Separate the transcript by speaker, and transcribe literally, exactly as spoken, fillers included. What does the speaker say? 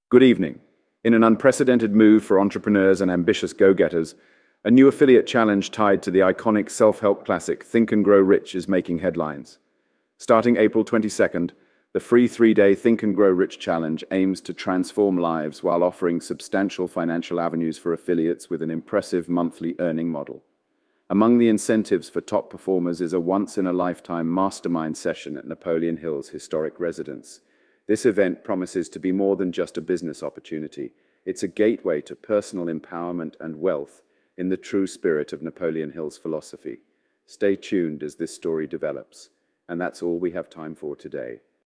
Speaker 1: Good evening. In an unprecedented move for entrepreneurs and ambitious go-getters, a new affiliate challenge tied to the iconic self-help classic Think and Grow Rich is making headlines. Starting April twenty-second, the free three-day Think and Grow Rich challenge aims to transform lives while offering substantial financial avenues for affiliates with an impressive monthly earning model. Among the incentives for top performers is a once-in-a-lifetime mastermind session at Napoleon Hill's historic residence. This event promises to be more than just a business opportunity. It's a gateway to personal empowerment and wealth in the true spirit of Napoleon Hill's philosophy. Stay tuned as this story develops. And that's all we have time for today.